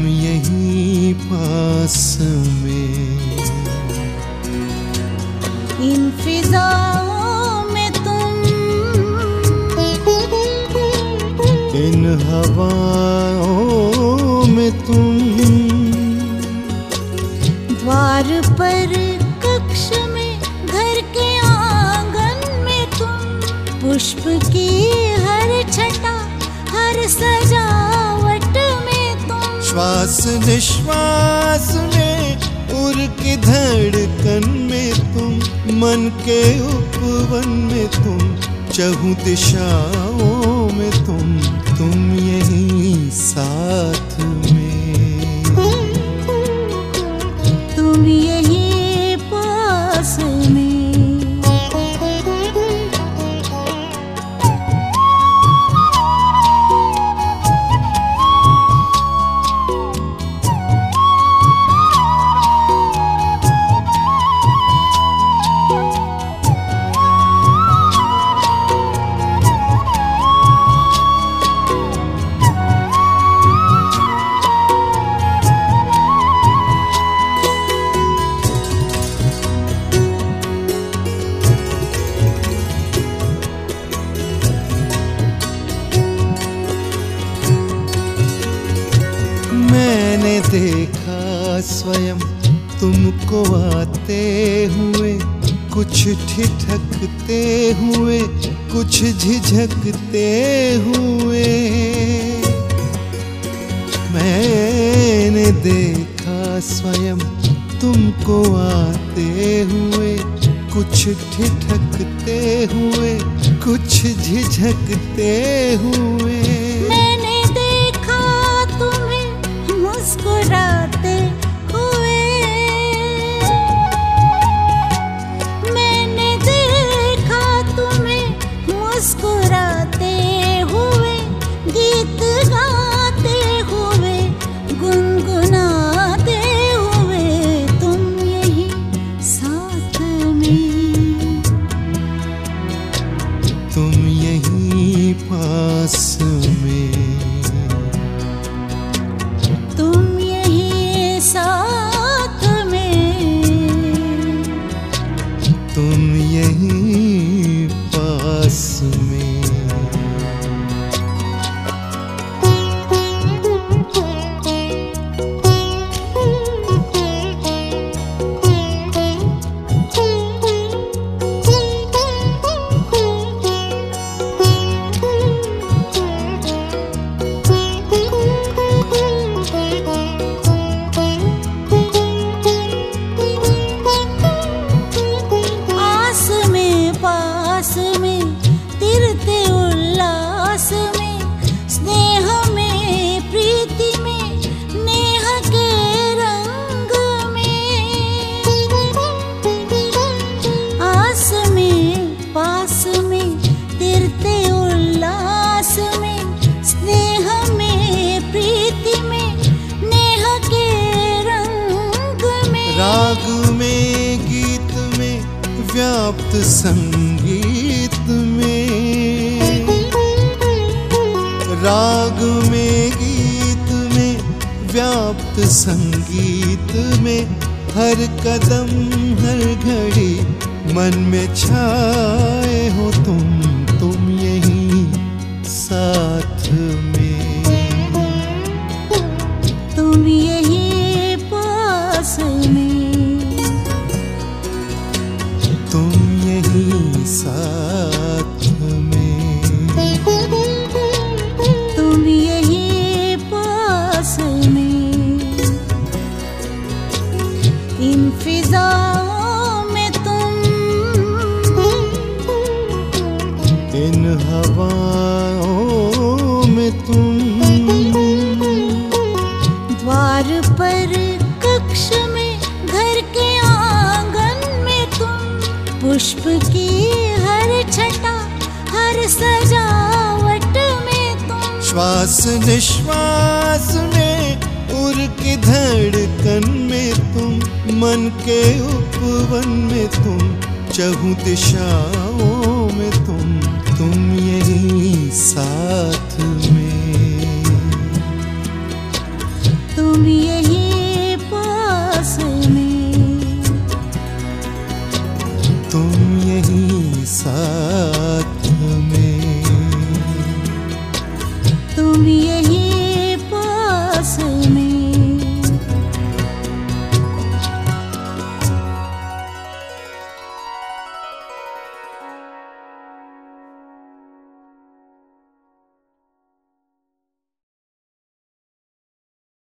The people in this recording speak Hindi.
यहीं पास में। इन फिजाओं में तुम, इन हवाओं में तुम, द्वार पर कक्ष में घर के आंगन में तुम, पुष्प की हर छटा हर सजावट में तुम, श्वास निश्वास में उर की धड़कन में तुम, मन के उपवन में तुम, चहुं दिशाओं में तुम यहीं साथ में, तुम यहीं पास में। मैंने देखा स्वयं तुमको आते हुए, कुछ ठिठकते हुए, कुछ झिझकते हुए। मैंने देखा स्वयं तुमको आते हुए, कुछ ठिठकते हुए, कुछ झिझकते हुए। मुस्कुराते हुए मैंने देखा तुम्हें, मुस्कुराते हुए, गीत गाते हुए, गुनगुनाते हुए, तुम यहीं साथ में, तुम यहीं पास में, तुम यहीं साथ में, तुम यहीं पास में। पास में तिरते उल्लास में, स्नेह में प्रीति में, नेह के रंग में, आस में पास में तिरते उल्लास में, स्नेह में प्रीति में, नेह के रंग में, राग में गीत में व्याप्त संगीत में, राग में गीत में व्याप्त संगीत में, हर कदम हर घड़ी मन में छाए हो तुम यहीं साथ में, तुम यहीं पास में, तुम यहीं साथ में, तुम यहीं पास में। इन फिजाओं में तुम, इन हवाओं में तुम, द्वार पर कक्ष में घर के आंगन में तुम, पुष्प की हर छटा हर सजावट में तुम, श्वास निश्वास में उर की धड़कन में तुम, मन के उपवन में तुम, चहुं दिशाओं में तुम यहीं साथ में, तुम ये